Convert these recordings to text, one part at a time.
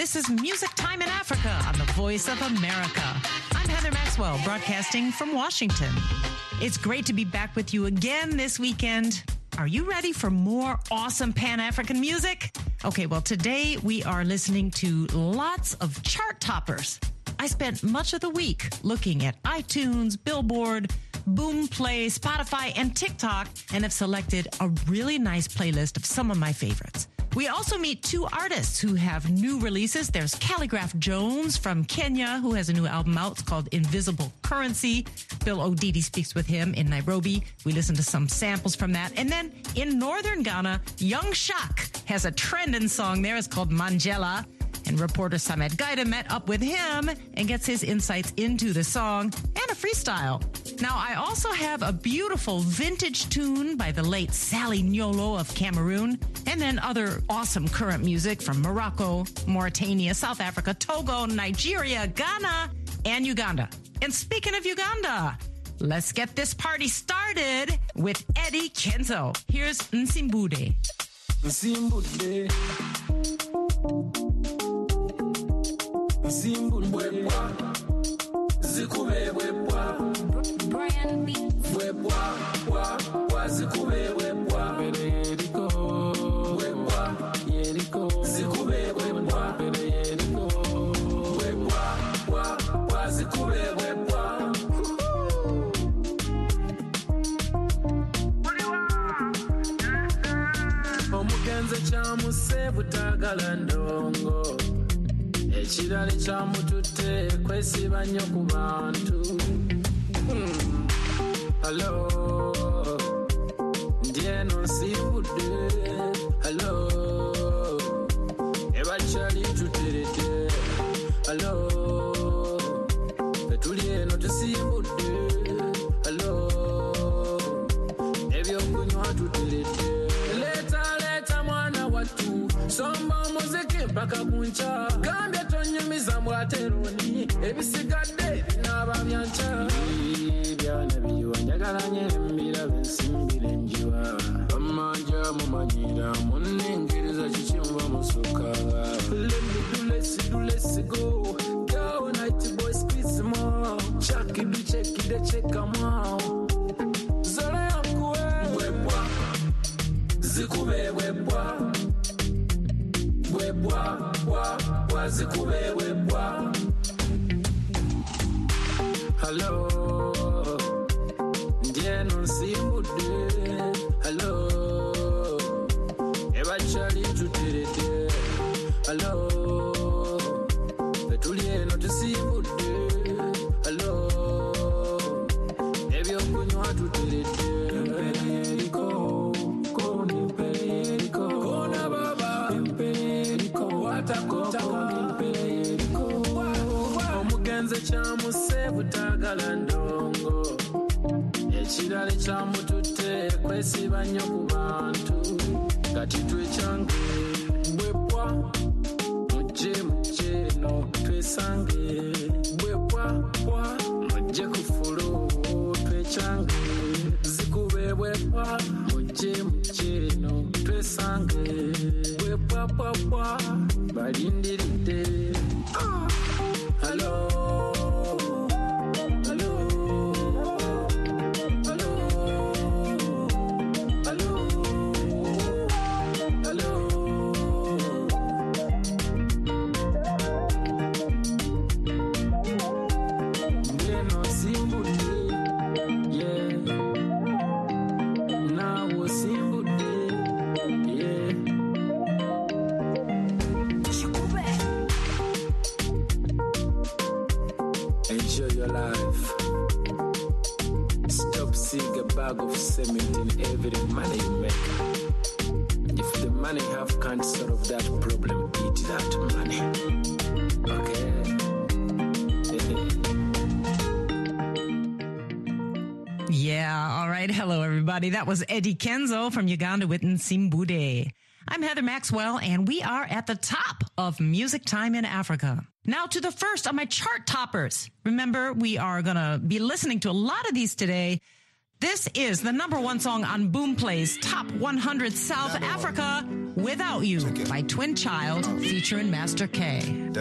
This is Music Time in Africa on the Voice of America. I'm Heather Maxwell, broadcasting from Washington. It's great to be back with you again this weekend. Are you ready for more awesome Pan-African music? Okay, well, today we are listening to lots of chart toppers. I spent much of the week looking at iTunes, Billboard, Boomplay, Spotify, and TikTok, and have selected a really nice playlist of some of my favorites. We also meet two artists who have new releases. There's Calligraph Jones from Kenya, who has a new album out. It's called Invisible Currency. Bill Odidi speaks with him in Nairobi. We listen to some samples from that. And then in northern Ghana, Young Shak has a trending song there. It's called Manjela. And reporter Samet Gaida met up with him and gets his insights into the song and a freestyle. Now, I also have a beautiful vintage tune by the late Sally Nyolo of Cameroon, and then other awesome current music from Morocco, Mauritania, South Africa, Togo, Nigeria, Ghana, and Uganda. And speaking of Uganda, let's get this party started with Eddie Kenzo. Here's Nsimbude. Nsimbude. Zimbabwe, zikubebwa, Brian B. Bwebwa, zikubebwa, Yeriko, Bwebwa, Yeriko, zikubebwa, Yeriko, Bwebwa, zikubebwa. Omugenze kyamuse butagala ndongo. Ekirala kyamututte kwesiba nnyo ku bantu. Hello, ndieno nsibudde. Hello, ebakyali tuterete. Hello, betuli eno tusibudde. Hello, ebyokunywa tuterete. Leeta mwana wattu, somba omuziki mpaka kunca. Gambye tonyumiza mbwateroni, ebisigadde binaaba byanca. Byana biyiwa njagala nye mbirabe nsimbire njiwa. Bamanja mumanyira munnengeriza kikimba musuka. Let's go. Go night boy squeeze more. Check them out. Zara yankuwe. Bwebwa. Zikube bwebwa. Bwebwa, zikubebwa. Hello, ndieno nsimbudde. Hello, ebakyali tuterete. Hello, betuli eno tusibudde. Hello, ebyokunywa tuterete. Yeriko, Yeriko, kona baba. Omugenze kyamuse butagala ndongo. Ekirala kyamututte kwesiba nnyo ku bantu. Kati twekyange bwebwa mujje no twesange. Bwebwa mujje ku fulu twekyange. Zikube bwebwa mujje no twesange. Bwebwa balindiridde. Hello. Enjoy your life. Stop seeing a bag of cement in every money you make. If the money can't solve that problem, eat that money. Okay? Yeah, all right. Hello, everybody. That was Eddie Kenzo from Uganda with Nsimbude. I'm Heather Maxwell, and we are at the top of Music Time in Africa. Now to the first of my chart toppers. Remember, we are going to be listening to a lot of these today. This is the #1 song on Boomplay's Top 100 South Africa, Without You, by Twin Child, featuring Master K.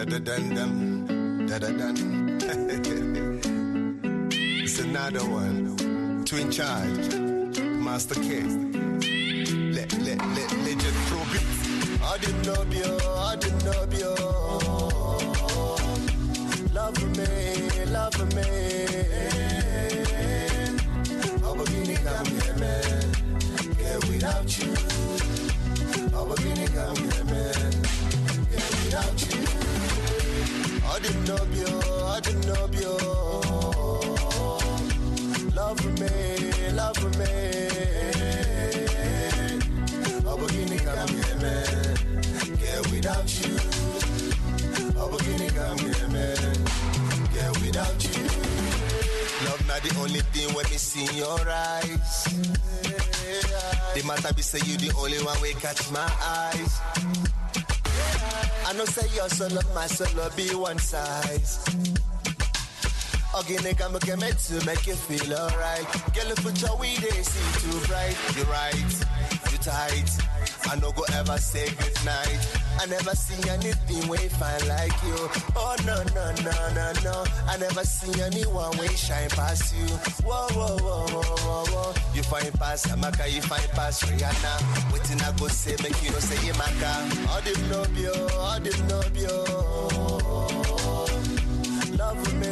It's another one. Twin Child, Master K. Let just probe it. I didn't know you. Love me. I'm beginning come here, man. Yeah, without you. I'm beginning come here, man. Yeah, without you. I didn't know you. Love me. I'm beginning come here, man. Yeah, without you. I'm beginning come here, man. Yeah, without you. Love not the only thing when me see your eyes. The matter be say you the only one way catch my eyes. I know say your solo, my solo be one size. Again, I'm gonna to make you feel alright. Girl, put your weed, they see too bright. You're right, you tight. I no go ever say good night. I never see anything way fine like you. Oh no. I never see anyone way shine past you. Whoa. You find past Amaka, you find past Rihanna. Waiting I go say, make you no say Yamaka. I didn't know you. Love me.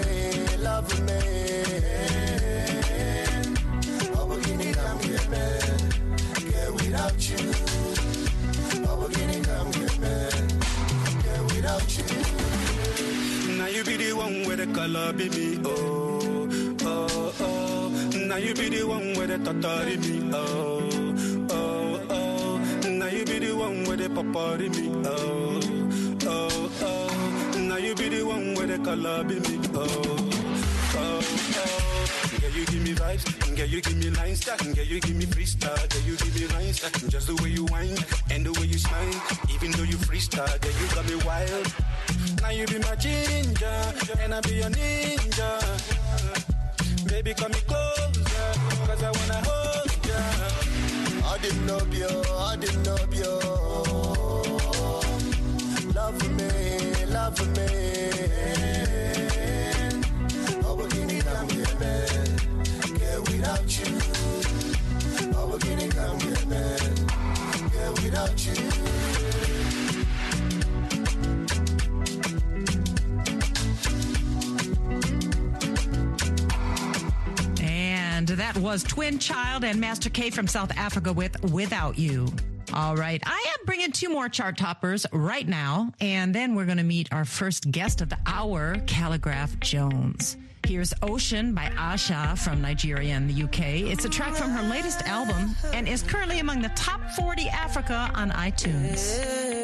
I'm beginning come here, man. Yeah, without you. I'm beginning come here, man. Yeah, without you. Now you be the one with the color, baby. Oh. Now you be the one with the tatari me. Oh. Now you be the one with the papari me. Oh. Now you be the one with the color, baby. Oh. Girl, you give me vibes, girl, you give me lines, girl, you give me freestyle, girl, you give me lines, just the way you whine and the way you smile, even though you freestyle, girl, you got me wild. Now you be my ginger, and I be your ninja. Baby, come me closer, cause I wanna hold ya. I didn't know you. Love me. I'm beginning come here, man. Yeah, without you. I'm beginning come here, man. Yeah, without you. And that was Twin Child and Master K from South Africa with Without You. All right. I am bringing 2 more chart toppers right now, and then we're going to meet our first guest of the hour, Calligraph Jones. Here's Ocean by Asha from Nigeria and the UK. It's a track from her latest album and is currently among the top 40 Africa on iTunes.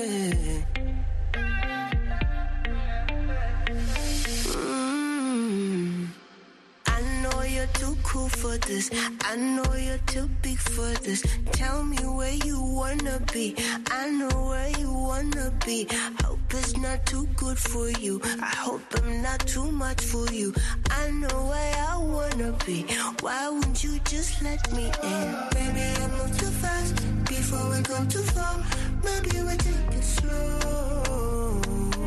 Too cool for this. I know you're too big for this. Tell me where you wanna be. I know where you wanna be. Hope it's not too good for you. I hope I'm not too much for you. I know where I wanna be. Why wouldn't you just let me in? Maybe I move too fast before we go too far. Maybe we take it slow.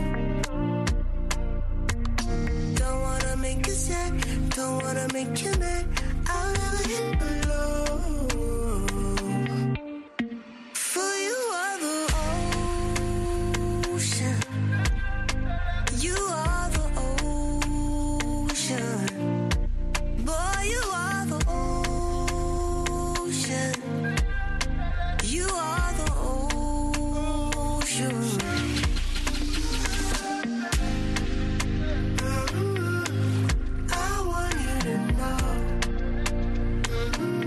Don't wanna make you sad. Don't wanna make you mad. I'll never hit below. For you are the ocean. You are the ocean. Boy, you are the ocean. You are the ocean. I want you to know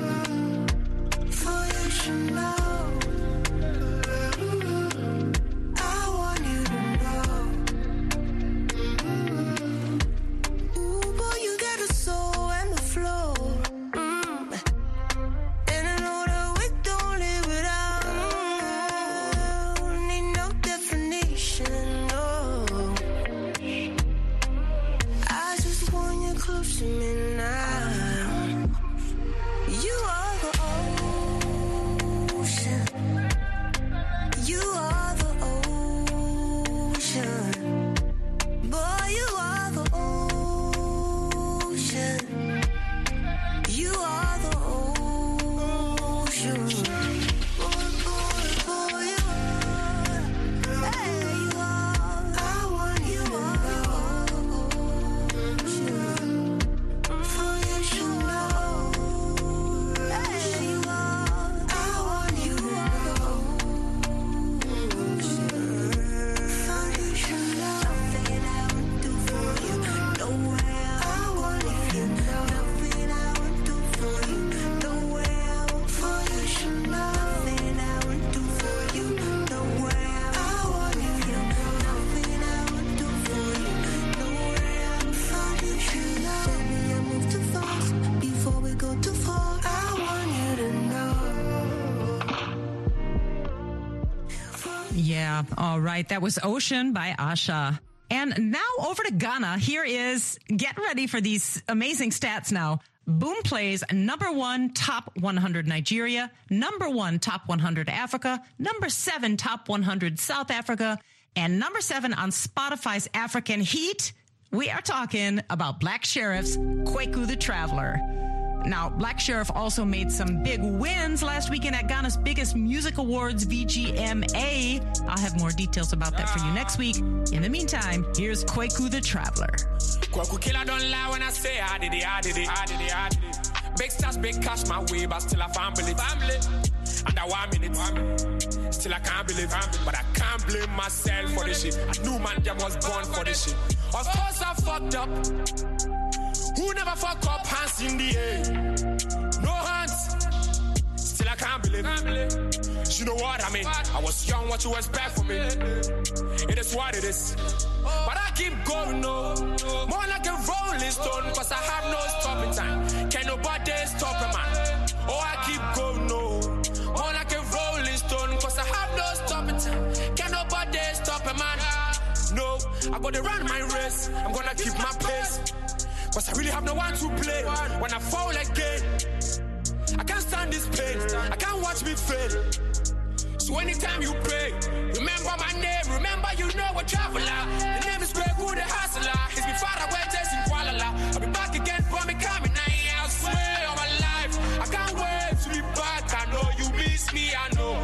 Yeah, all right. That was Ocean by Asha. And now over to Ghana. Here is, get ready for these amazing stats now. Boomplay's #1 top 100 Nigeria, #1 top 100 Africa, #7 top 100 South Africa, and #7 on Spotify's African Heat. We are talking about Black Sheriff's Kwaku the Traveler. Now, Black Sheriff also made some big wins last weekend at Ghana's biggest music awards, VGMA. I'll have more details about that for you next week. In the meantime, here's Kwaku the Traveler. Kwaku killer don't lie when I say I did it. Big stars, big cash my way, but still I family. Under 1 minute. Still I can't believe, but I can't blame myself for this shit. I knew man them was born for this shit. Of course I fucked up. Who never fuck up, hands in the air? No hands. Still I can't believe. You know what I mean? I was young, what you expect from me? It is what it is. But I keep going, no. More like a rolling stone, cause I have no stopping time. Can nobody stop a man? Oh, I keep going, no. More like a rolling stone, cause I have no stopping time. Can nobody stop a man? No, I gotta run my race. I'm gonna keep my pace. Cause I really have no one to play. When I fall again, I can't stand this pain. I can't watch me fail. So anytime you pray, remember my name. Remember you know a traveler. The name is Kwaku the Hustler. He's been far away chasing Kuala. I'll be back again for me coming. I swear on my life, I can't wait to be back. I know you miss me, I know.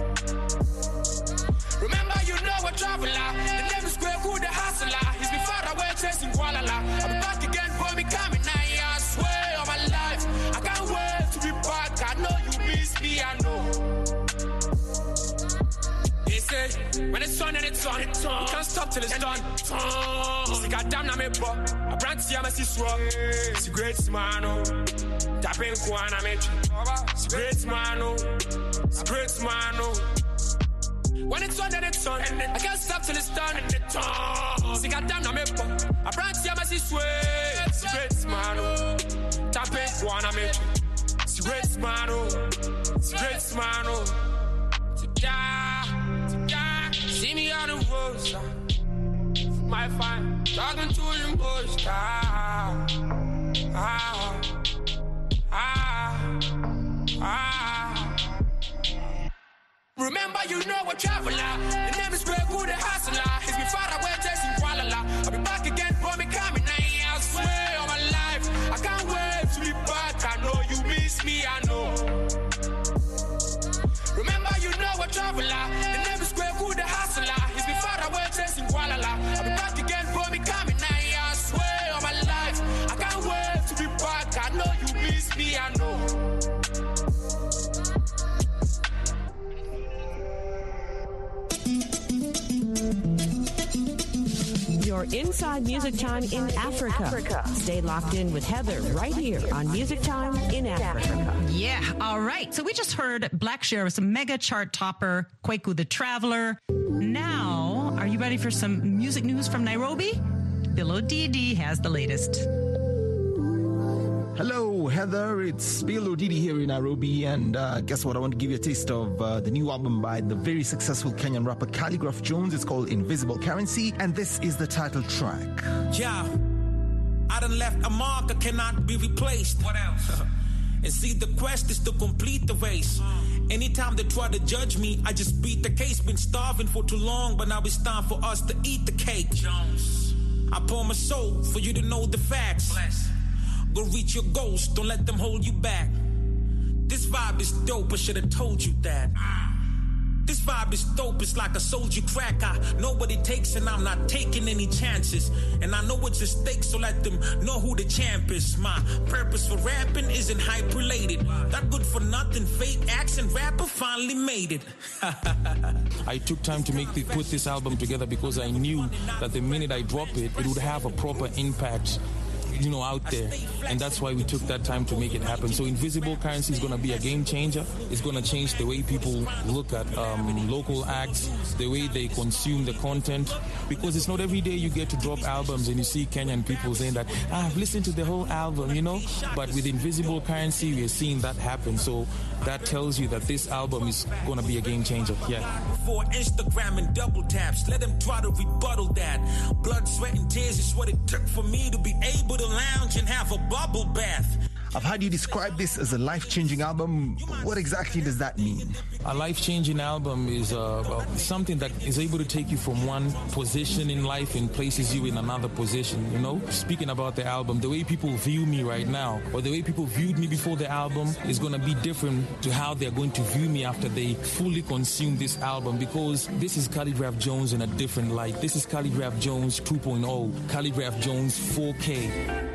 Remember you know a traveler. The name is Kwaku the Hustler. He's been far away chasing Kuala. I'll be back again for me coming. I swear on my life, I can't wait to be back. I know you miss me, I know. They say, when it's on and it's on, you can't stop till it's done. See, goddamn, I'm a buck. I brand see, I'm a siswa. It's a great man, oh. Tapping Kwana, it's a great man, oh. It's a great man, oh. When it's on and it's on, I can't stop till it's done. See, goddamn, I'm a buck. I brand see, I'm a siswa. It's a great man, oh. Tapping Kwana, it's a great man, oh. It's a great man, oh. See me on the road, my fine, talking to the bush. Remember, you know a traveler. The name is Kwaku the Hustler. He's been far away chasing Kuala. I'll be back again for me coming. I swear on my life, I can't wait to be back. I know you miss me, I know. Remember, you know a traveler. The name is Kwaku the Hustler. He's been far away chasing Kuala. I'll be back again for me coming. I swear on my life, I can't wait to be back. I know you miss me, I know. Your inside Music Time in Africa. Stay locked in with Heather right here on Music Time in Africa. Yeah, all right. So we just heard Black Sheriff's mega chart topper, Kwaku the Traveler. Now, are you ready for some music news from Nairobi? Bill Odidi has the latest. Hello, Heather. It's Bill Odidi here in Nairobi. And guess what? I want to give you a taste of the new album by the very successful Kenyan rapper Calligraph Jones. It's called Invisible Currency. And this is the title track. Yeah, I done left a mark that cannot be replaced. What else? And see, the quest is to complete the race. Anytime they try to judge me, I just beat the case. Been starving for too long, but now it's time for us to eat the cake. Jones, I pour my soul for you to know the facts. Bless. Go reach your goals, don't let them hold you back. This vibe is dope, I should have told you that. This vibe is dope, it's like a soldier crack. I know what it takes and I'm not taking any chances. And I know it's a stake, so let them know who the champ is. My purpose for rapping isn't hype related. That good for nothing, fake accent rapper finally made it. I took time to put this album together because I knew that the minute I drop it, it would have a proper impact out there. And that's why we took that time to make it happen. So Invisible Currency is going to be a game changer. It's going to change the way people look at local acts, the way they consume the content. Because it's not every day you get to drop albums and you see Kenyan people saying that, I've listened to the whole album, But with Invisible Currency, we're seeing that happen. So that tells you that this album is going to be a game changer. Yeah. For Instagram and double taps, let them try to rebuttal that. Blood, sweat, and tears is what it took for me to be able to lounge and have a bubble bath. I've heard you describe this as a life-changing album. What exactly does that mean? A life-changing album is something that is able to take you from one position in life and places you in another position, Speaking about the album, the way people view me right now, or the way people viewed me before the album is going to be different to how they're going to view me after they fully consume this album, because this is Khaligraph Jones in a different light. This is Khaligraph Jones 2.0, Khaligraph Jones 4K.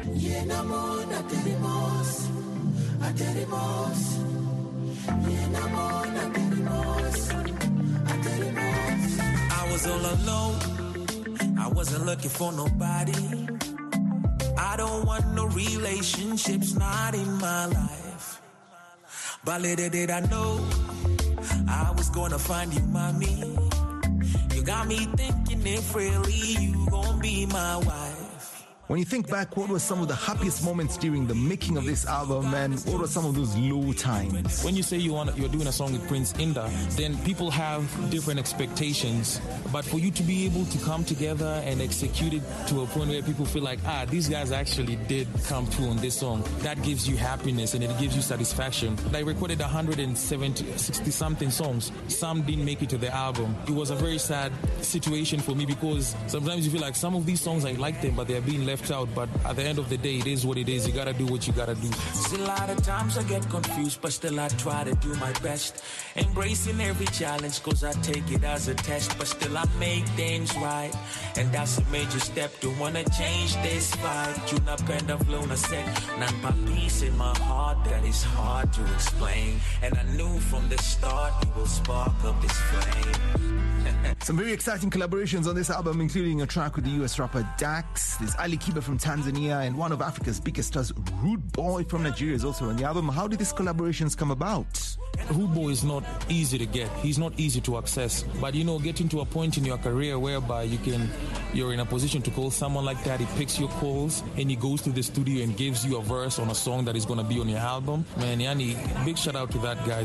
I was all alone. I wasn't looking for nobody. I don't want no relationships, not in my life. But little did I know I was gonna find you, mommy. You got me thinking if really you gon' be my wife. When you think back, what were some of the happiest moments during the making of this album, and what were some of those low times? When you say you're doing a song with Prince Indah, then people have different expectations. But for you to be able to come together and execute it to a point where people feel like, these guys actually did come through on this song, that gives you happiness and it gives you satisfaction. I recorded 60-something songs. Some didn't make it to the album. It was a very sad situation for me, because sometimes you feel like some of these songs, I like them, but they're being left out. But at the end of the day, it is what it is. You gotta do what you gotta do. Still, a lot of times I get confused, but still I try to do my best. Embracing every challenge, cause I take it as a test. But still I make things right, and that's a major step to wanna change this vibe. You napenda flow na set, not my peace in my heart that is hard to explain. And I knew from the start you will spark up this flame. Some very exciting collaborations on this album, including a track with the US rapper Dax. There's Ali Kiba from Tanzania, and one of Africa's biggest stars, Rude Boy from Nigeria, is also on the album. How did these collaborations come about? Rude Boy is not easy to get. He's not easy to access. But getting to a point in your career whereby you're in a position to call someone like that, he picks your calls and he goes to the studio and gives you a verse on a song that is going to be on your album. Man, Yani, big shout out to that guy.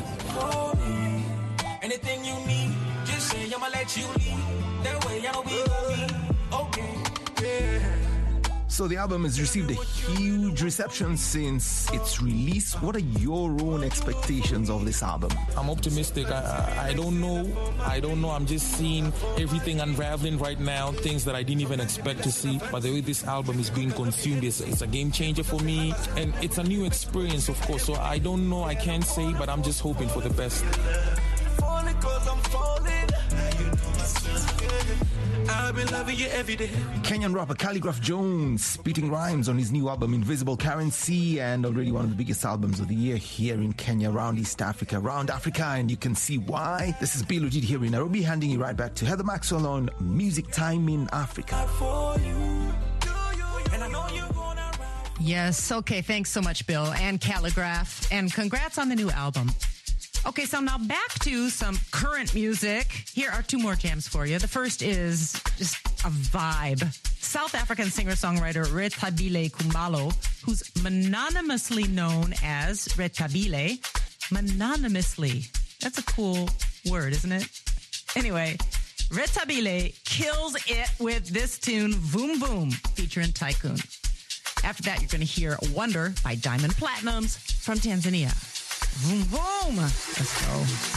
Anything you need, just say I'ma let you lead. That way I'll be okay. Yeah. So the album has received a huge reception since its release. What are your own expectations of this album? I'm optimistic. I don't know. I'm just seeing everything unraveling right now, things that I didn't even expect to see. But the way this album is being consumed, it's a game changer for me. And it's a new experience, of course. So I don't know. I can't say, but I'm just hoping for the best. Falling 'cause I'm falling. I've been loving you every day. Kenyan rapper Khaligraph Jones spitting rhymes on his new album Invisible Currency, and already one of the biggest albums of the year here in Kenya, around East Africa, around Africa, and you can see why. This is Bill Ojid here in Nairobi, handing you right back to Heather Maxwell on Music Time in Africa. Yes, okay, thanks so much, Bill and Khaligraph, and congrats on the new album. Okay, so now back to some current music. Here are two more jams for you. The first is just a vibe. South African singer-songwriter Rethabile Khumalo, who's mononymously known as Rethabile. Mononymously. That's a cool word, isn't it? Anyway, Rethabile kills it with this tune, Voom Voom, featuring Tycoon. After that, you're going to hear Wonder by Diamond Platnumz from Tanzania. Boom, boom. Let's go.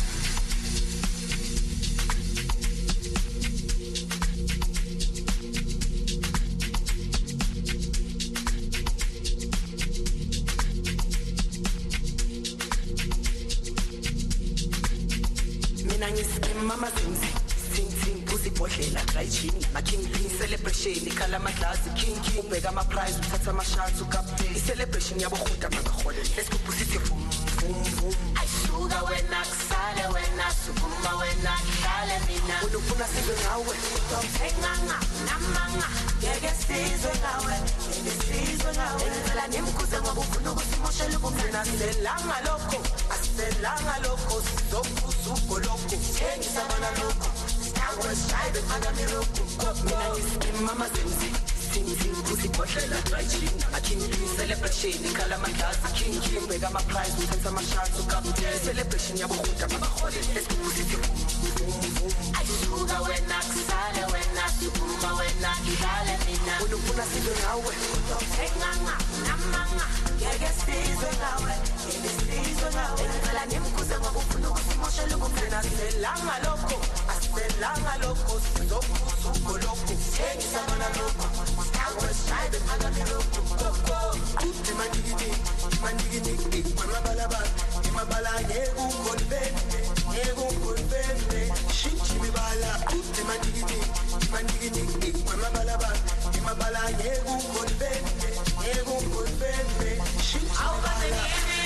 Mina ngiskim mama zinzi sing usibhodlela dry chin ma king celebration ikhala amadlazi king ubheka ama prize uthatha ama shots ukapte celebration yabo khuda mangahole let's go push it boom boom boom ayisuka wena kusale wena sukuma wena dlale mina unufuna sizwe ngawe enganga namanga ngeke sizwe ngawe ngicela nimkhuze ngoba ufuna ukusimosha ubumnina aselanga lokho sizokhuzuko lokho thengisabana lokho sitaweshayibe phakamirokho mina ngisimama zenzi usibhodlela dry chin aking celebration ikhala amandazi king beka ama prize uthatha ama shots ukapte celebration yabo khunta babahole esikusithi ayisuka wena kusale wena sukuma wena idale mina unufuna sizwe ngawe enganga namanga ngeke sizwe ngawe ngicela nimkhuze ngoba ufuna ukusimosha ubumnina aselanga lokho sizokhuzuko lokho thengisabana lokho sitaweshayibe phakamirokho Mandigini, Manabalaba, Mabala, Negumbolvende, Shinchimibala, Mandigini, Manabalaba, Mabala, Negumbolvende, Shinchimibala.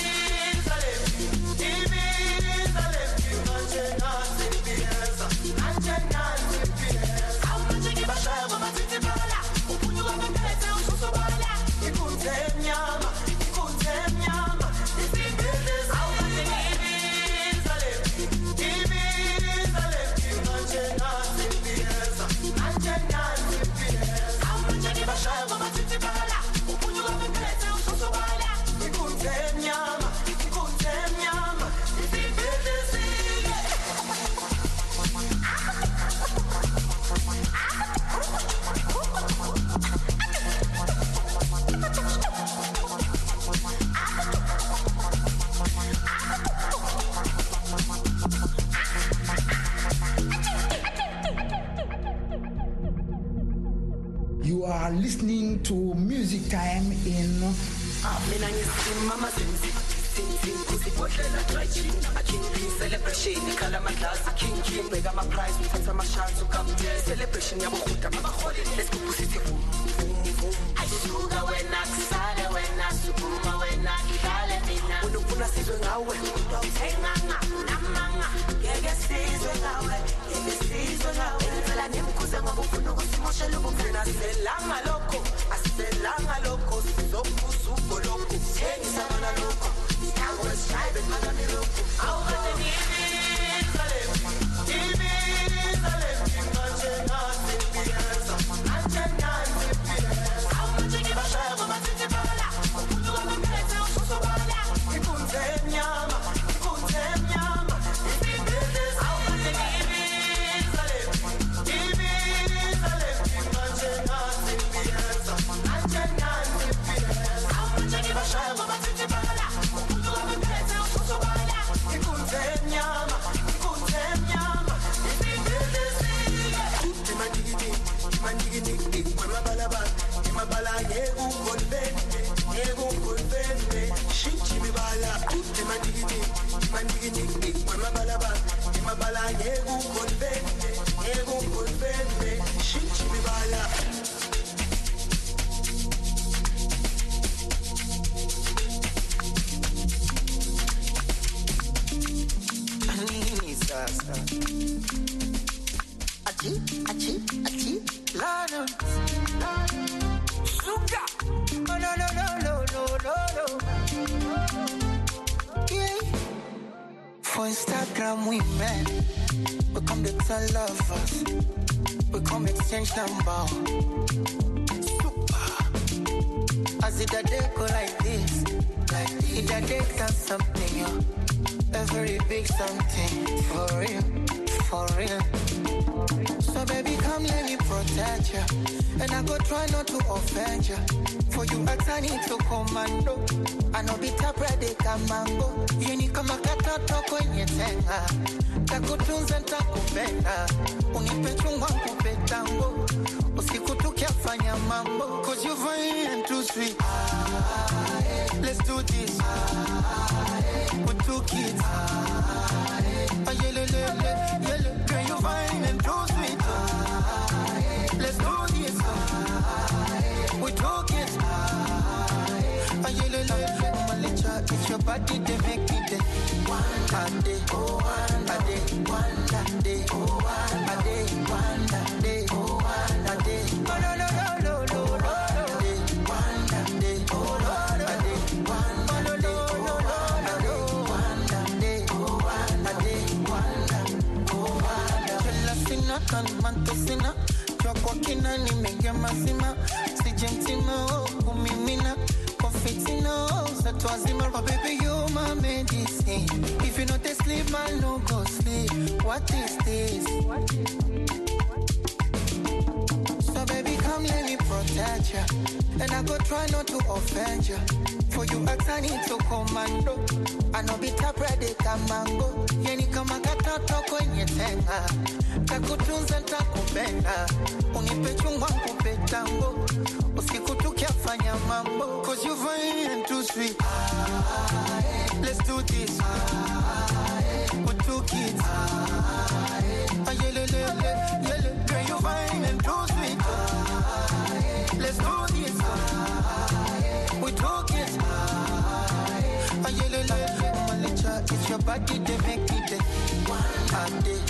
You are listening to Music Time in celebration, ikhala amandazi king beka ama prize uthatha ama shots ukapte celebration yabo khunta babahole esikusithi ayisuka wena kusale wena sukuma wena idale mina unufuna sizwe ngawe enganga namanga ngeke sizwe ngawe ngicela nimkhuze ngoba ufuna ukusimosha ubumnina aselanga lokho sizokhuzuko lokho thengisabana lokho sitaweshayibe phakamirokho For Instagram we met, we come to tell lovers, we come exchange number. Super. As it a day go like this, it a day done something, yo. A very big something, for real. So baby come let me protect you, and I go try not to offend you. For you I turn into commando, I know be tap ready kamango. Yeni kama katoto kwenye tenga, takutunza nitakupenda, unipe chungwa kupe tango, usiku tukiafanya mambo. Cause you're fine and too sweet, let's do this, with 2 kids, yellow, girl you're fine and too sweet, let's do this, with 2 kids, yellow, if your body they make it, Mantosina kwa kwa kina nimeingia mazima sijentima kumimina confetina sa twazima oh baby you my medicine if you not sleep man no go sleep what is this so baby come let me protect you and I go try not to offend you for you I need to commando I know be tap ready kamango yeni kama katoto kwenye tenga takutunza takupenda unipe chungwa kupe tango usiku tukiafanya mambo cause you fine and too sweet let's do this with 2 kids yele girl you fine and too sweet let's do this with 2 kids yele malicha it's your body they make me day one day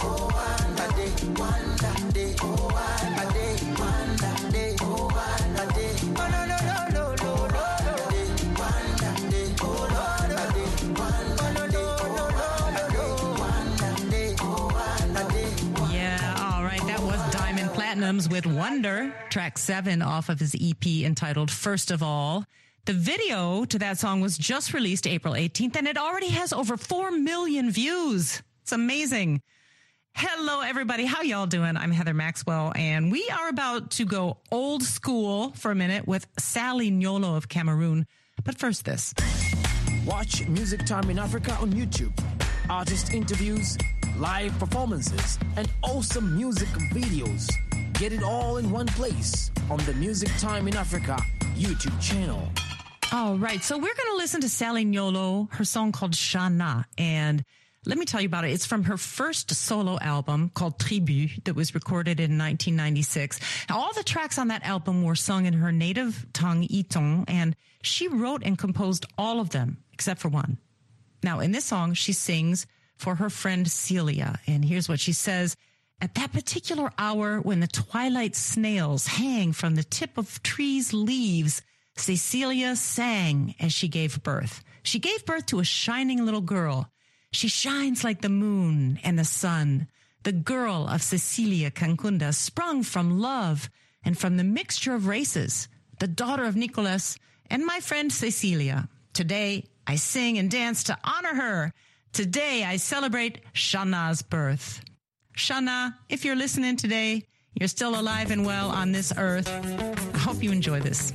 with Wonder, track 7 off of his EP entitled First of All. The video to that song was just released April 18th, and it already has over 4 million views. It's amazing. Hello, everybody. How y'all doing? I'm Heather Maxwell, and we are about to go old school for a minute with Sally Nyolo of Cameroon. But first, this. Watch Music Time in Africa on YouTube. Artist interviews, live performances, and awesome music videos. Get it all in one place on the Music Time in Africa YouTube channel. All right, so we're going to listen to Sally Nyolo, her song called Shana, and let me tell you about it. It's from her first solo album called Tribu that was recorded in 1996. Now, all the tracks on that album were sung in her native tongue, Iton, and she wrote and composed all of them except for one. Now, in this song, she sings for her friend Celia, and here's what she says. At that particular hour when the twilight snails hang from the tip of trees' leaves, Cecilia sang as she gave birth. She gave birth to a shining little girl. She shines like the moon and the sun. The girl of Cecilia Kankunda sprung from love and from the mixture of races, the daughter of Nicholas and my friend Cecilia. Today, I sing and dance to honor her. Today, I celebrate Shana's birth. Shana, if you're listening today, you're still alive and well on this earth. I hope you enjoy this.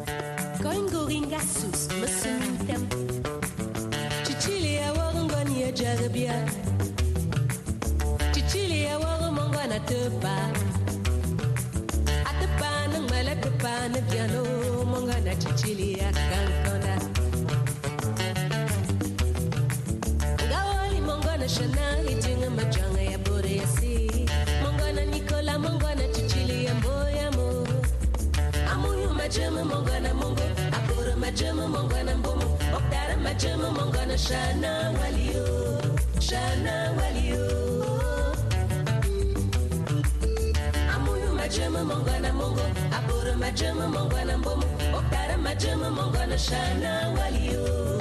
Shana hitinga majanga ya bore ya si Mongana Nicola Mongana Chichili and Boyamo Amuyu Majama Mongana Mongo Apura Majama Mongana Bomo Okdara Majama Mongana Shana Walio Amuyu Majama Mongana Mongo Apura Majama Mongana Bomo Okdara Majama Mongana Shana Walio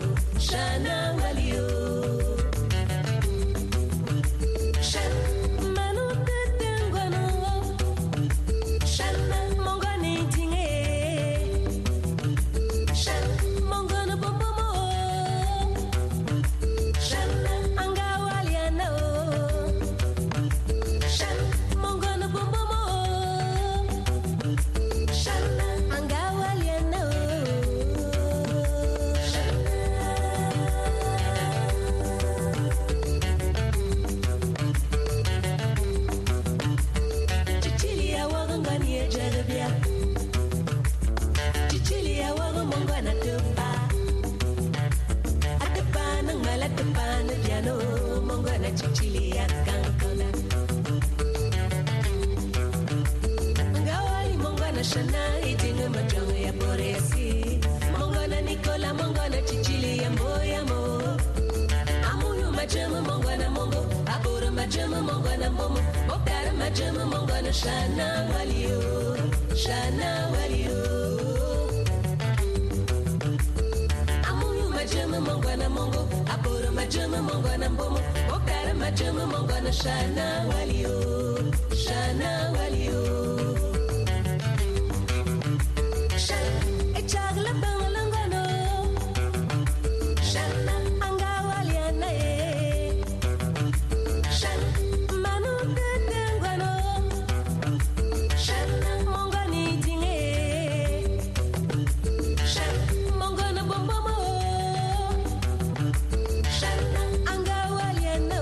majama mongwana mongo aboro majama mongwana momo mokara majama mongwana shana walio amuyu majama mongwana mongo aboro majama mongwana momo mokara majama mongwana shana walio echagla bangalangano shana angawaliana shana manu tetengano shana mongani tinge shana mongana bombomo shana angawaliana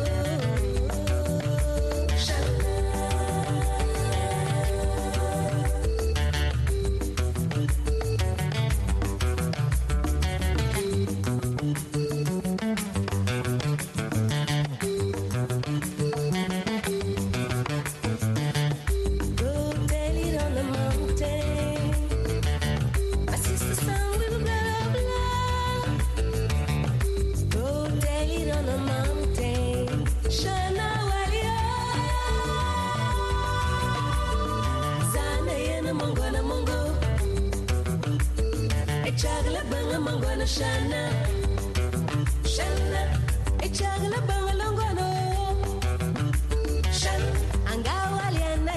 Shana, echagla bangalongano, Shana, angawaliana,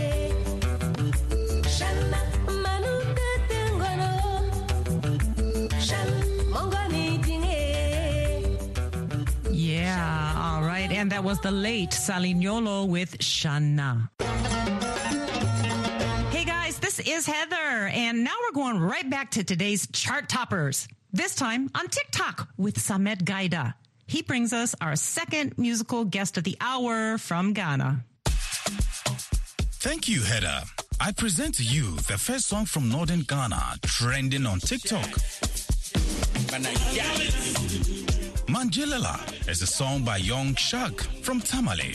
Shana, manu tetengano, Shana, mongani tinge. Yeah, all right. And that was the late Salignolo with Shana. Hey guys, this is Heather, and now we're going right back to today's chart toppers. This time on TikTok with Samet Gaida. He brings us our second musical guest of the hour from Ghana. Thank you, Heather. I present to you the first song from Northern Ghana trending on TikTok. Manjelela is a song by Young Shag from Tamale.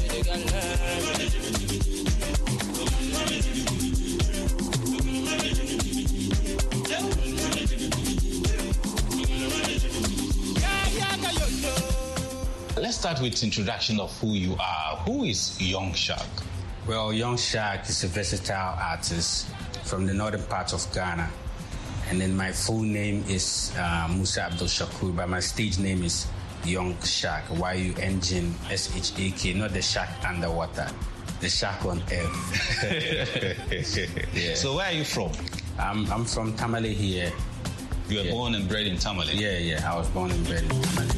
Let's start with introduction of who you are. Who is Young Shag? Well, Young Shag is a versatile artist from the northern part of Ghana. And then my full name is Musa Abdul Shakur, but my stage name is Young Shag, YUNGSHAK, not the shark underwater, the shark on earth. Yeah. So where are you from? I'm from Tamale here. You were born and bred in Tamale? Yeah, I was born and bred in Tamale.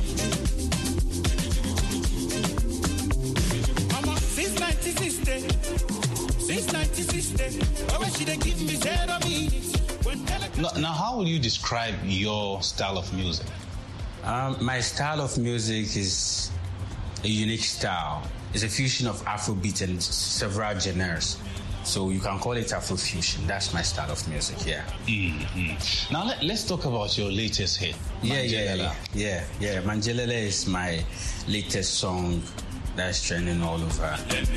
Now, how will you describe your style of music? My style of music is a unique style. It's a fusion of Afrobeat and several genres. So you can call it Afrofusion. That's my style of music, yeah. Mm-hmm. Now, let's talk about your latest hit, Manjelela. Yeah. Manjelela is my latest song that's trending all over.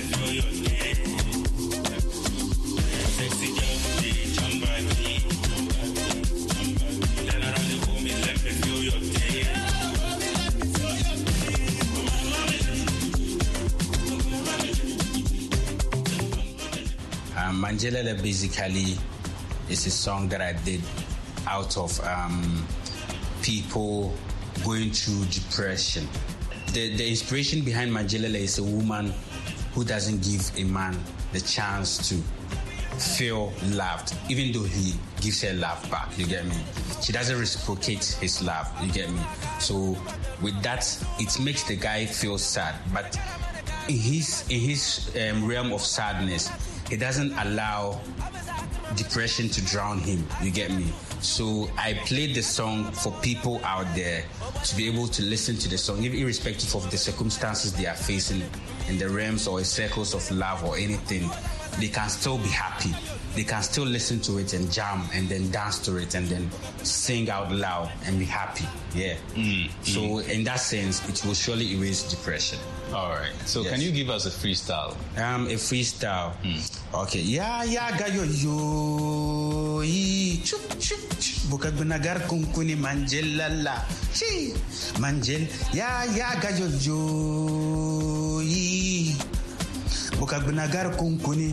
Manjelela basically is a song that I did out of people going through depression. The inspiration behind Manjelela is a woman who doesn't give a man the chance to feel loved, even though he gives her love back, you get me? She doesn't reciprocate his love, you get me? So with that, it makes the guy feel sad, but in his realm of sadness, he doesn't allow depression to drown him, you get me? So I played the song for people out there to be able to listen to the song, irrespective of the circumstances they are facing in the realms or circles of love or anything. they can still be happy. They can still listen to it and jam and then dance to it and then sing out loud and be happy. Yeah. So in that sense, it will surely erase depression. All right. So can you give us a freestyle? A freestyle. Okay. Ya gayo yo chup chup buka gunagar kunkuni manjelala chi manjel ya gayo yo buka gunagar kunkuni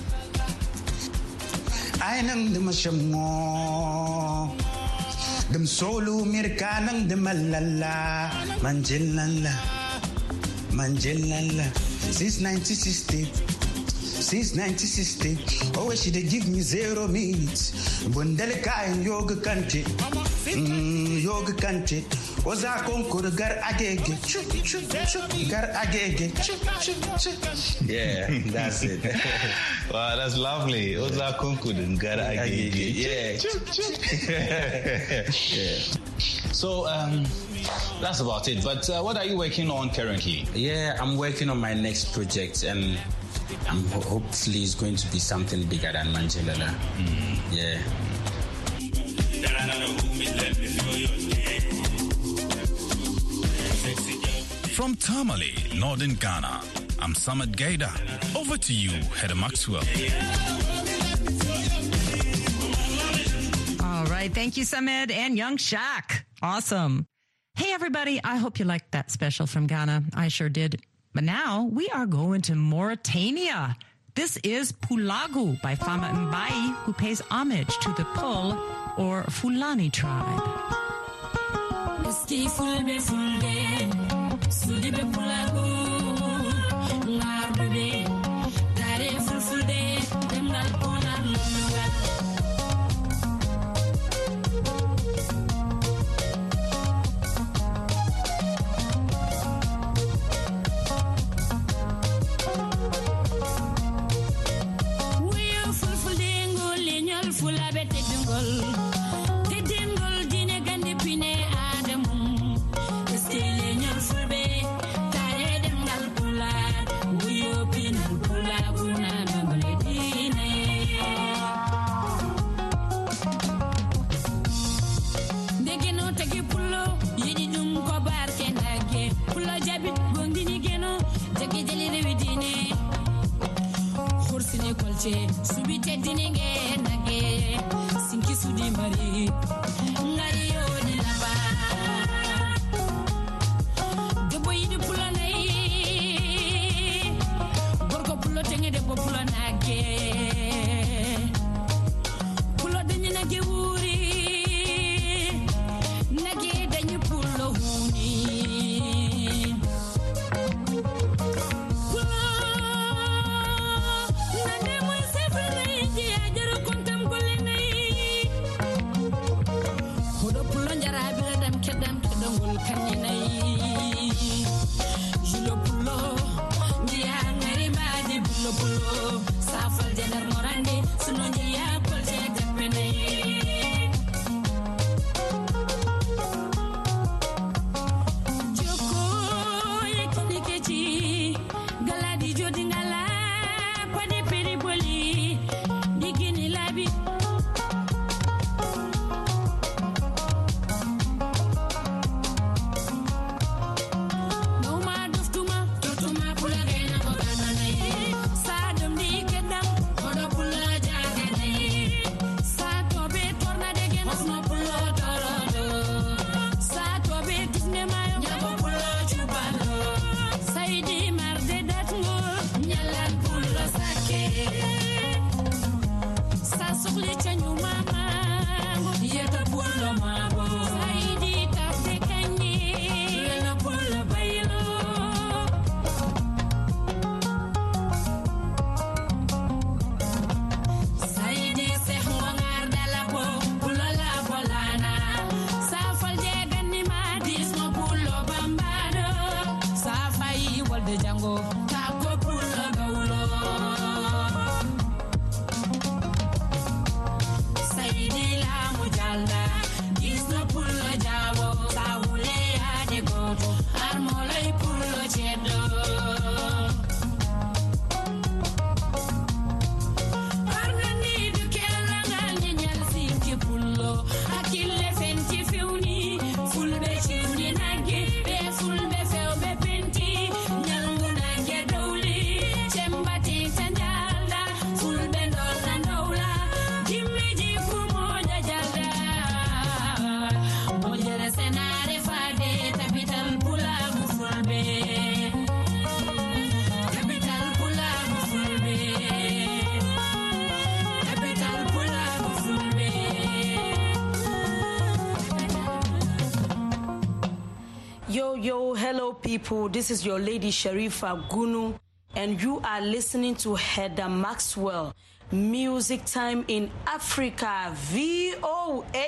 ainang demashamo dem solo mirkanang demalala manjelala since 1960 oh she dey give me 0 minutes bundeleka in yoga kante oza konkur gar agege gar agege yeah, that's it. Wow, that's lovely. Oza konkur gar agege. Yeah. Yeah. So that's about it. But what are you working on currently? Yeah, I'm working on my next project, and hopefully it's going to be something bigger than Manjelala. Yeah. From Tamale, Northern Ghana, I'm Samad Gaida. Over to you, Heather Maxwell. All right. Thank you, Samed and Young Shaq. Awesome. Hey, everybody. I hope you liked that special from Ghana. I sure did. But now we are going to Mauritania. This is Pulagu by Fama Mbai, who pays homage to the Pul or Fulani tribe. Subite dininge nage sinki sudi mari ngari yo di laba debo yidi pula nay gorko pulo tenge debo pula nage pulo danyi nage wuri nage danyi pulo huni people. This is your lady Sharifa Gunu, and you are listening to Heather Maxwell. Music Time in Africa, VOA.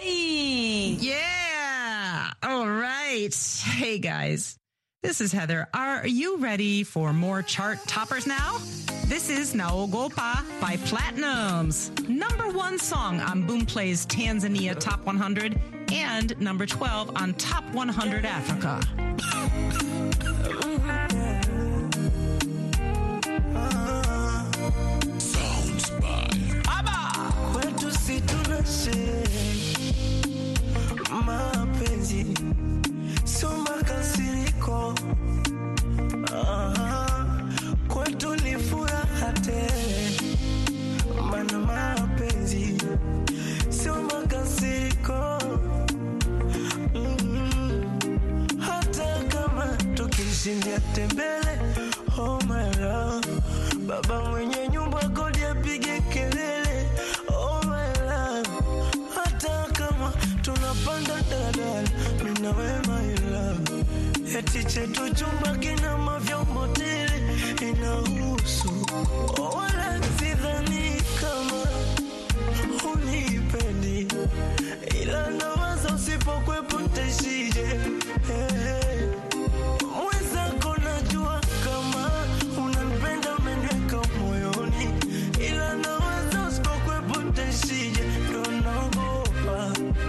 Yeah. All right. Hey, guys. This is Heather. Are you ready for more chart toppers now? This is Naogopa by Platinums. #1 song on Boomplay's Tanzania Top 100 and number 12 on Top 100 Africa. Sounds by Abba. Kwetu si tunashe mapenzi sio makasiriko. Kwetu ni furaha tele, maana mapenzi sio makasiriko. Hata kama tukishindia tembele, oh my love, baba mwenye nyumba kodi apige kelele, oh my love. Hata kama tunapanda daladala, mimi na wewe my love. Eti chetu chumba kina mavyombo tele, inahusu wala sidhani kama unipendi, ila nawaza usipokwepo ntaishije. Mwenzako najua kama unanipenda, umeniweka moyoni, ila nawaza usipokwepo ntaishije. Ndo naogopa,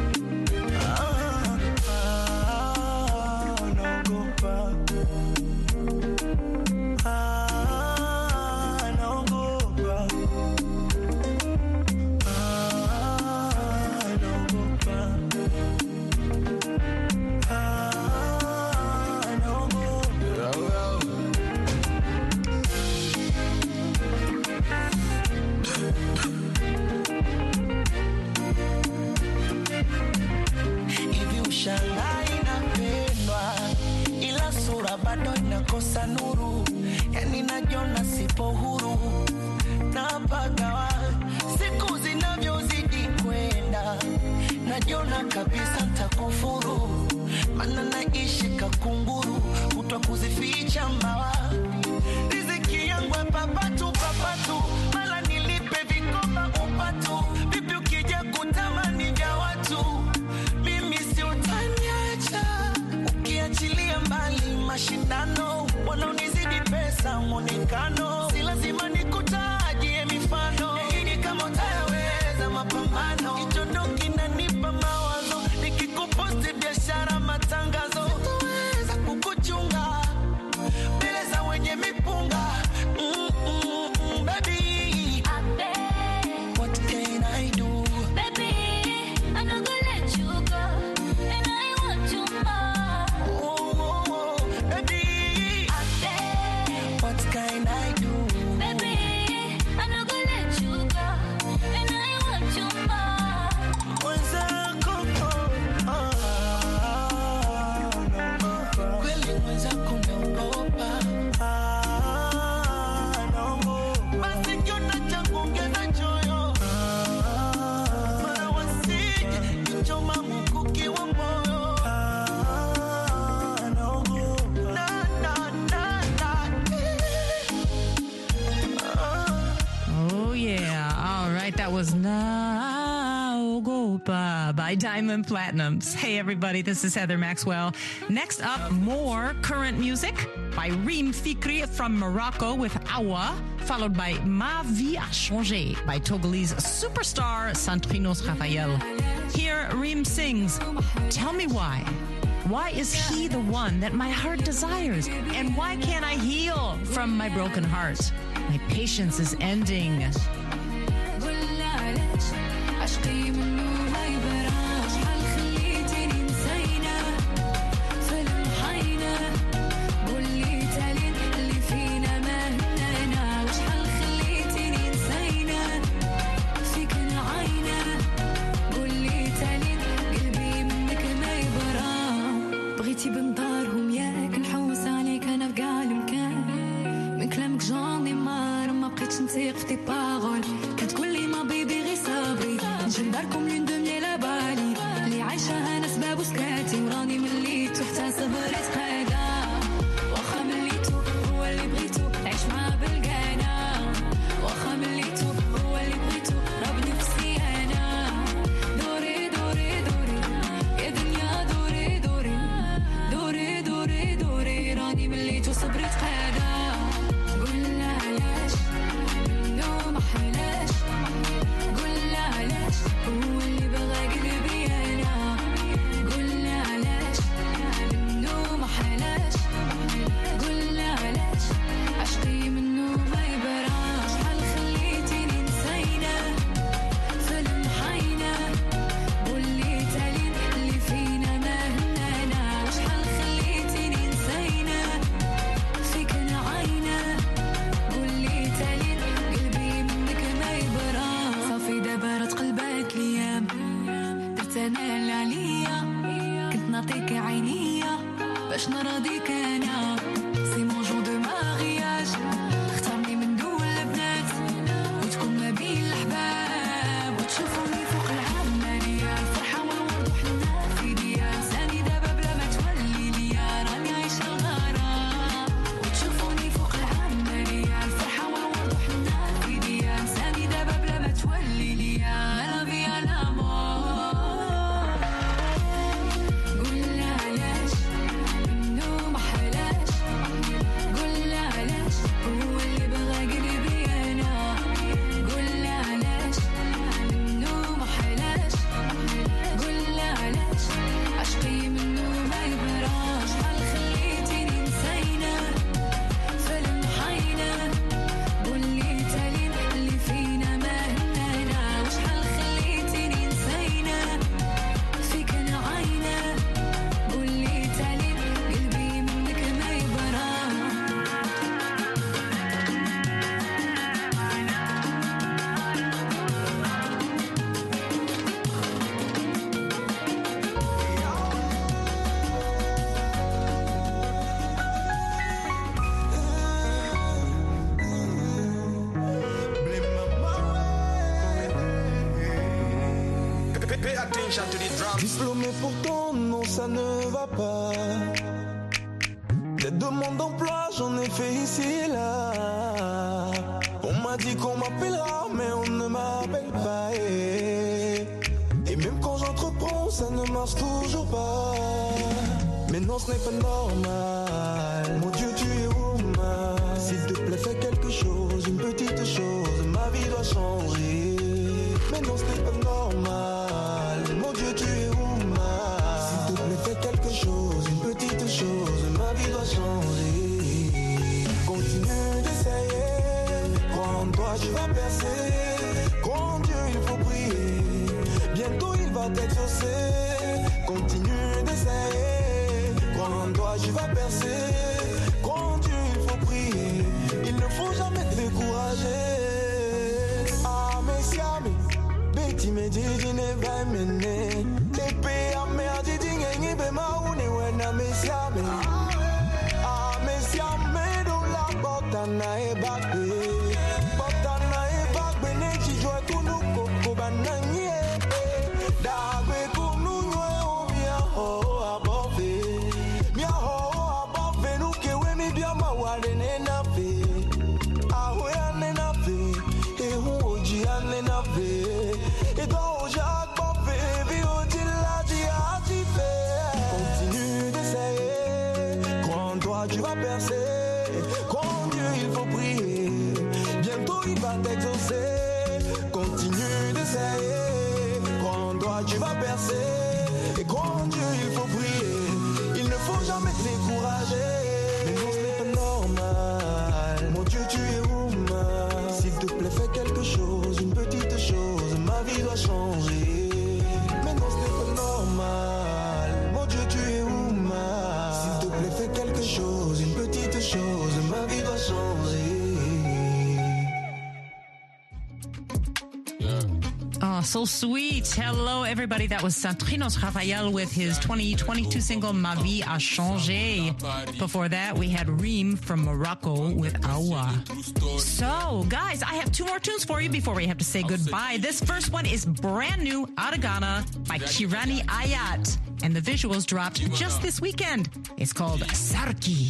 bado inakosa nuru, yani najiona sipo huru, napagawa siku zinavyozidi kwenda, najiona kabisa nitakufuru, maana naishi kakunguru, kutwa kuzificha mbawa, riziki yangu papatu papatu, mala nilipe vikoba upatu, vipi ukija kutamani vya watu, mimi si utaniacha, ukiachilia mbali mashindano, wanaonizidi pesa mwonekano, si lazima nikutajie mifano, hili kama utayaweza mapambano, kichondo kinanipa mawazo, nikikuposti biashara matangazo, sitaweza kukuchunga mbele za wenye mipunga. Baby, what can I do? Baby, I'm not gonna let you go, and I want you more. Baby, what can I do? Baby, I'm not gonna let you go, and I want you more. Mwenzako, kweli mwenzako naogopa, basi kiona cha kuongeza choyo, mara wasije nichoma mkuki wa moyo, Oh, yeah. All right. That was Naogopa by Diamond Platinums. Hey, everybody. This is Heather Maxwell. Next up, more current music by Reem Fikri from Morocco with Awa, followed by Ma Vie a Changé by Togolese superstar Santrinos Raphael. Here, Reem sings, "Tell me why. Why is he the one that my heart desires? And why can't I heal from my broken heart? My patience is ending." بغيتي بنظارهم ياك نحوس عليك انا بقى المكان، من كلامك جوني مار ما بقيتش نثيق في دي باغول، كتقولي ما بيبي غير صبري نجي نداركم attention to the drums. Diplômé pourtant, non, ça ne va pas. Des demandes d'emploi, j'en ai fait ici et là. On m'a dit qu'on m'appellera, mais on ne m'appelle pas. Et même quand j'entreprends, ça ne marche toujours pas. Mais non, ce n'est pas normal. Mon Dieu, tu es woman. S'il te plaît, fais quelque chose, une petite chose. Ma vie doit changer. Mais non, ce n'est pas normal. Mon Dieu, tu es woman. S'il te plaît, fais quelque chose, une petite chose. Ma vie doit changer. Continue d'essayer. Crois en toi, tu vas percer. Crois en Dieu, il faut prier. Bientôt, il va t'exaucer. Continue d'essayer. Crois en toi, tu vas percer. Crois en Dieu, il faut prier. Il ne faut jamais te décourager. Ah, mais si, Betty me dit, je ne vais mener. L'épée à mer, dit, n'y be ma ou ne wena, mais si, ah, mais si, mais dans la botana et bakbe. Botana et bakbe, ne qui joue tout nous, coco, bananier. Dagbe, pour nous, nous, on vient, oh, above. Mia, oh, above, nous, que we, mi, bien, ma, wale, ne, na, fe. Ah, we, ane, na, fe. Et, oji, ane, na, fe. Et, toi, oji, above, vi, oji, la, di, ati, fe. Continue d'essayer. Crois en toi, tu vas percer. Crois en Dieu, il faut prier. Bientôt, il va t'exaucer. Continue d'essayer. Crois en toi, tu vas percer. Et crois en Dieu, il faut prier. Il ne faut jamais te décourager. Mais non, ce n'est pas normal. Mon Dieu, tu es woman. S'il te plaît, fais quelque chose, une petite chose. Ma vie doit changer. Mais non, ce n'est pas normal. Mon Dieu, tu es woman. S'il te plaît, fais quelque chose, une petite chose. Ma vie doit changer. Oh, so sweet. Hello, everybody. That was Santrinos Rafael with his 2022 single, Ma Vie a Changé. Before that, we had Reem from Morocco with Awa. So, guys, I have two more tunes for you before we have to say goodbye. This first one is brand new, out of Ghana, by Kirani Ayat. And the visuals dropped just this weekend. It's called Sarki.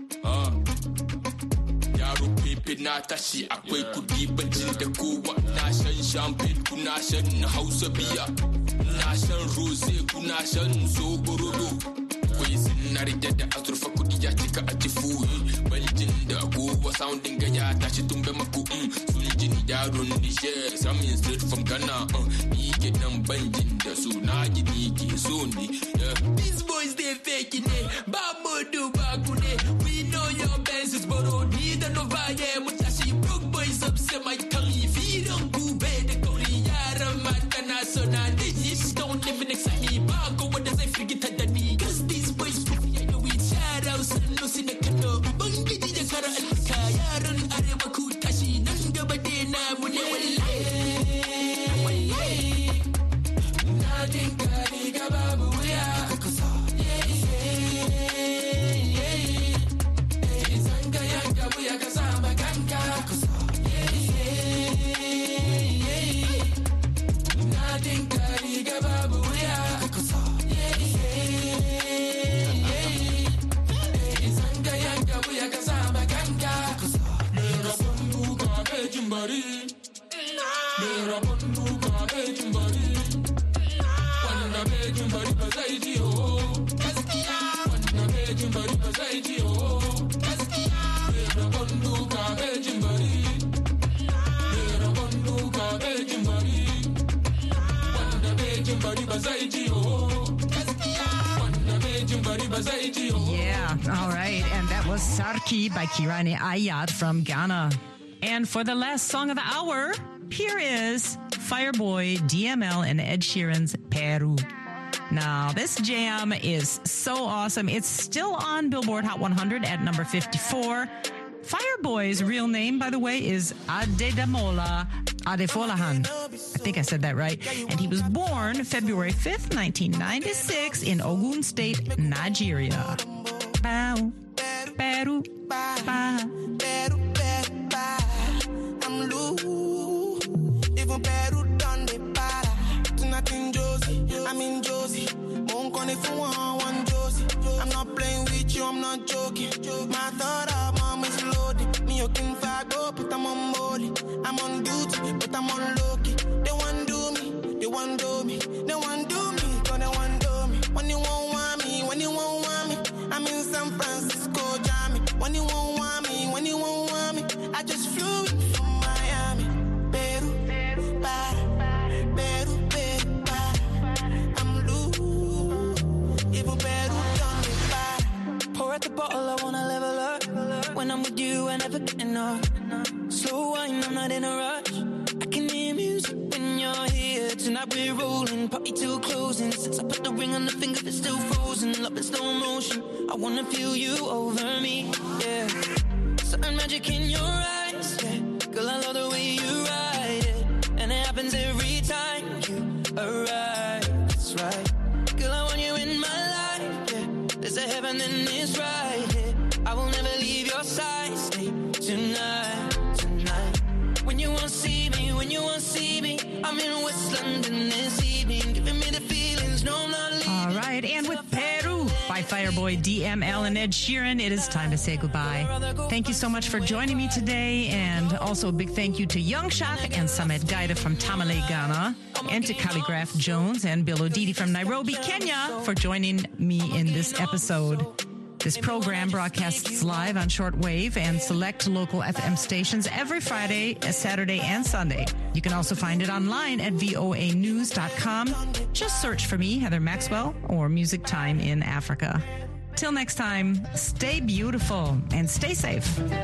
Yaro pepe na tashi akwai kudi bajin da kowa na shan champagne kuna shan Hausa biya na shan rose kuna shan sobororo kwai sinari da azurfa kudi ya cika a tifuyi baljin da kowa sounding ga ya tashi tumbe maku sun jini yaron Niger samin straight from Ghana ni ke nan banjin da su na gini ke so ne these boys they faking it ba modu ba kune we know your best is borrowed. No vaye mutashi broke boys up say my tongue if you don't go bed the Korea matana so na this don't even excite me back go what does I forget that me cause these boys yeah we shout out no sin the kano bangi di kara alka yaran arewa ku tashi nan gaba de na mu ne wallahi na din kari gaba bu ya Yeah, all right. And that was Sarki by Kirani Ayat from Ghana. And for the last song of the hour, here is Fireboy, DML, and Ed Sheeran's Peru. Now, this jam is so awesome. It's still on Billboard Hot 100 at number 54. Fireboy's real name, by the way, is Adedamola Adefolahan. I think I said that right. And he was born February 5th, 1996 in Ogun State, Nigeria. Bow, Peru, ba. I'm loose. Even Peru done the para. To nothing Josie. for one Josie. I'm not playing with you, I'm not joking. My thought of mom is loaded. Me, you can fuck up, but I'm on molly. I'm on duty, but I'm on low-key. They want do me, they want do me. They want do me, cause they want do me. When you won't want me, when you won't want me. I'm in San Francisco, Jammy. When you won't want me, when you won't want me. I just flew in from Miami. Peru, para, Peru, Peru, para. I'm loose, even Peru done me para. Pour out the bottle, I wanna level up. When I'm with you, I never get enough. Slow wine, I'm not in a rush. I can hear music when you're here. Tonight we're rolling, party till closing. Since I put the ring on the finger, it's still frozen. Love in slow motion, I wanna feel you over me, yeah. Certain magic in your eyes, yeah. Girl, I love the way you ride it. And it happens every time you arrive, that's right. Girl, I want you in my life, yeah. There's a heaven and it's right here. I will never leave your side, stay tonight, tonight. When you won't see me, when you won't see me, I'm in West London this evening, giving me the feelings, no, I'm not leaving. All right, and with Peru by Fireboy DML and Ed Sheeran, it is time to say goodbye. Thank you so much for joining me today, and also a big thank you to Young Shak and Samet Gaida from Tamale, Ghana, and to Calligraph Jones and Bill Odidi from Nairobi, Kenya, for joining me in this episode. This program broadcasts live on shortwave and select local FM stations every Friday, Saturday, and Sunday. You can also find it online at voanews.com. Just search for me, Heather Maxwell, or Music Time in Africa. Till next time, stay beautiful and stay safe.